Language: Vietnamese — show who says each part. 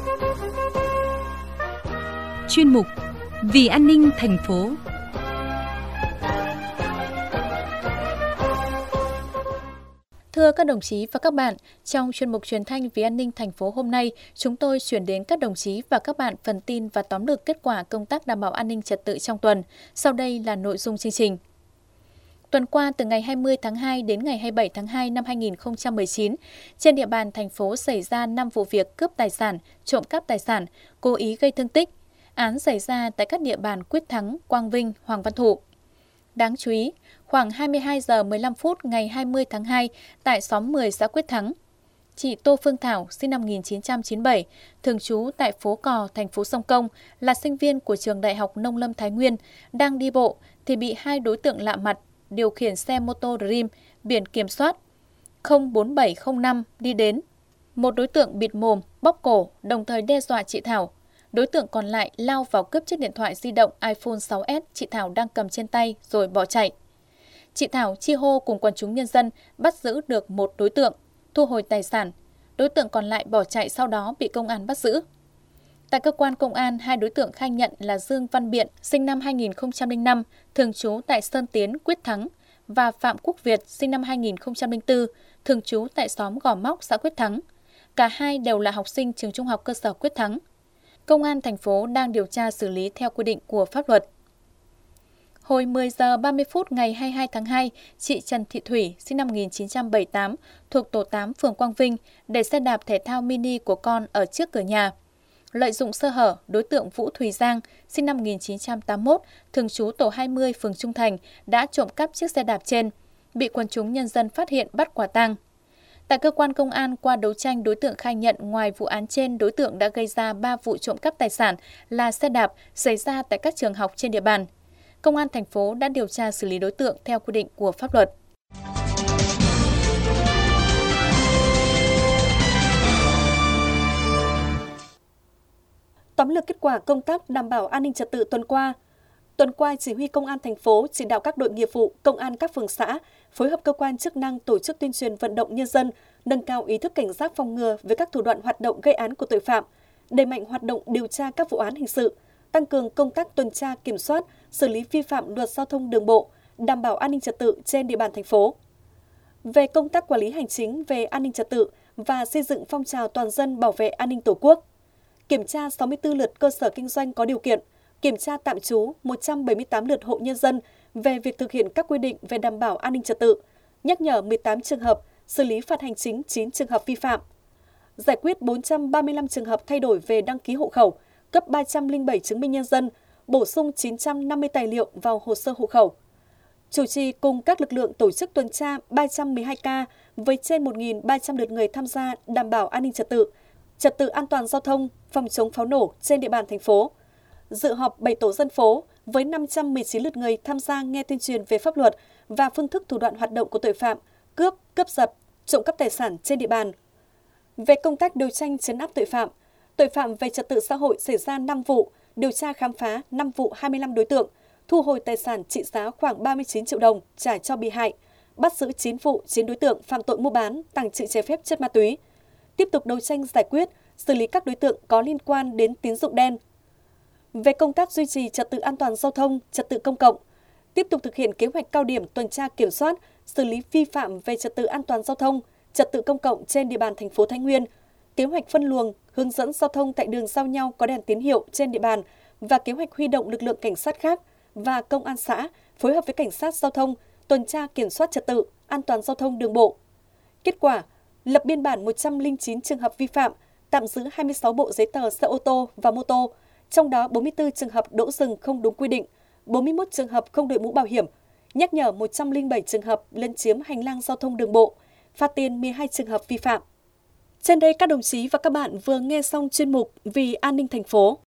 Speaker 1: Chuyên mục Vì an ninh thành phố.
Speaker 2: Thưa các đồng chí và các bạn, trong chuyên mục truyền thanh Vì an ninh thành phố hôm nay, chúng tôi chuyển đến các đồng chí và các bạn phần tin và tóm lược kết quả công tác đảm bảo an ninh trật tự trong tuần. Sau đây là nội dung chương trình. Tuần qua, từ ngày 20 tháng 2 đến ngày 27 tháng 2 năm 2019, trên địa bàn thành phố xảy ra 5 vụ việc cướp tài sản, trộm cắp tài sản, cố ý gây thương tích. Án xảy ra tại các địa bàn Quyết Thắng, Quang Vinh, Hoàng Văn Thụ. Đáng chú ý, khoảng 22 giờ 15 phút ngày 20 tháng 2 tại xóm 10 xã Quyết Thắng, chị Tô Phương Thảo, sinh năm 1997, thường trú tại phố Cò, thành phố Sông Công, là sinh viên của trường Đại học Nông lâm Thái Nguyên, đang đi bộ thì bị hai đối tượng lạ mặt điều khiển xe mô tô Dream biển kiểm soát 04705 đi đến. Một đối tượng bịt mồm, bóp cổ, đồng thời đe dọa chị Thảo. Đối tượng còn lại lao vào cướp chiếc điện thoại di động iPhone 6s chị Thảo đang cầm trên tay rồi bỏ chạy. Chị Thảo chi hô cùng quần chúng nhân dân bắt giữ được một đối tượng, thu hồi tài sản. Đối tượng còn lại bỏ chạy sau đó bị công an bắt giữ. Tại cơ quan công an, hai đối tượng khai nhận là Dương Văn Biện, sinh năm 2005, thường trú tại Sơn Tiến, Quyết Thắng, và Phạm Quốc Việt, sinh năm 2004, thường trú tại xóm Gò Móc, xã Quyết Thắng. Cả hai đều là học sinh trường trung học cơ sở Quyết Thắng. Công an thành phố đang điều tra xử lý theo quy định của pháp luật. Hồi 10 giờ 30 phút ngày 22 tháng 2, chị Trần Thị Thủy, sinh năm 1978, thuộc tổ 8 phường Quang Vinh, để xe đạp thể thao mini của con ở trước cửa nhà. Lợi dụng sơ hở, đối tượng Vũ Thùy Giang, sinh năm 1981, thường trú tổ 20 phường Trung Thành, đã trộm cắp chiếc xe đạp trên, bị quần chúng nhân dân phát hiện bắt quả tang. Tại cơ quan công an, qua đấu tranh, đối tượng khai nhận ngoài vụ án trên, đối tượng đã gây ra 3 vụ trộm cắp tài sản là xe đạp xảy ra tại các trường học trên địa bàn. Công an thành phố đã điều tra xử lý đối tượng theo quy định của pháp luật.
Speaker 3: Tóm lược kết quả công tác đảm bảo an ninh trật tự tuần qua. Tuần qua, Chỉ huy Công an thành phố chỉ đạo các đội nghiệp vụ, công an các phường xã phối hợp cơ quan chức năng tổ chức tuyên truyền vận động nhân dân, nâng cao ý thức cảnh giác phòng ngừa với các thủ đoạn hoạt động gây án của tội phạm, đẩy mạnh hoạt động điều tra các vụ án hình sự, tăng cường công tác tuần tra kiểm soát, xử lý vi phạm luật giao thông đường bộ, đảm bảo an ninh trật tự trên địa bàn thành phố. Về công tác quản lý hành chính về an ninh trật tự và xây dựng phong trào toàn dân bảo vệ an ninh Tổ quốc, kiểm tra 64 lượt cơ sở kinh doanh có điều kiện, kiểm tra tạm trú 178 lượt hộ nhân dân về việc thực hiện các quy định về đảm bảo an ninh trật tự, nhắc nhở 18 trường hợp, xử lý phạt hành chính 9 trường hợp vi phạm, giải quyết 435 trường hợp thay đổi về đăng ký hộ khẩu, cấp 307 chứng minh nhân dân, bổ sung 950 tài liệu vào hồ sơ hộ khẩu. Chủ trì cùng các lực lượng tổ chức tuần tra 312 ca với trên 1.300 lượt người tham gia đảm bảo an ninh trật tự an toàn giao thông, phòng chống pháo nổ trên địa bàn thành phố. Dự họp 7 tổ dân phố với 519 lượt người tham gia nghe tuyên truyền về pháp luật và phương thức thủ đoạn hoạt động của tội phạm, cướp, cướp giật, trộm cắp tài sản trên địa bàn. Về công tác đấu tranh trấn áp tội phạm về trật tự xã hội xảy ra 5 vụ, điều tra khám phá 5 vụ 25 đối tượng, thu hồi tài sản trị giá khoảng 39 triệu đồng trả cho bị hại, bắt giữ 9 vụ 9 đối tượng phạm tội mua bán, tàng trữ trái phép chất ma túy. Tiếp tục đấu tranh giải quyết, xử lý các đối tượng có liên quan đến tín dụng đen. Về công tác duy trì trật tự an toàn giao thông, trật tự công cộng, tiếp tục thực hiện kế hoạch cao điểm tuần tra kiểm soát, xử lý vi phạm về trật tự an toàn giao thông, trật tự công cộng trên địa bàn thành phố Thái Nguyên, kế hoạch phân luồng, hướng dẫn giao thông tại đường giao nhau có đèn tín hiệu trên địa bàn và kế hoạch huy động lực lượng cảnh sát khác và công an xã phối hợp với cảnh sát giao thông tuần tra kiểm soát trật tự an toàn giao thông đường bộ. Kết quả, lập biên bản 109 trường hợp vi phạm, tạm giữ 26 bộ giấy tờ xe ô tô và mô tô, trong đó 44 trường hợp đỗ dừng không đúng quy định, 41 trường hợp không đội mũ bảo hiểm, nhắc nhở 107 trường hợp lấn chiếm hành lang giao thông đường bộ, phạt tiền 12 trường hợp vi phạm. Trên đây các đồng chí và các bạn vừa nghe xong chuyên mục Vì an ninh thành phố.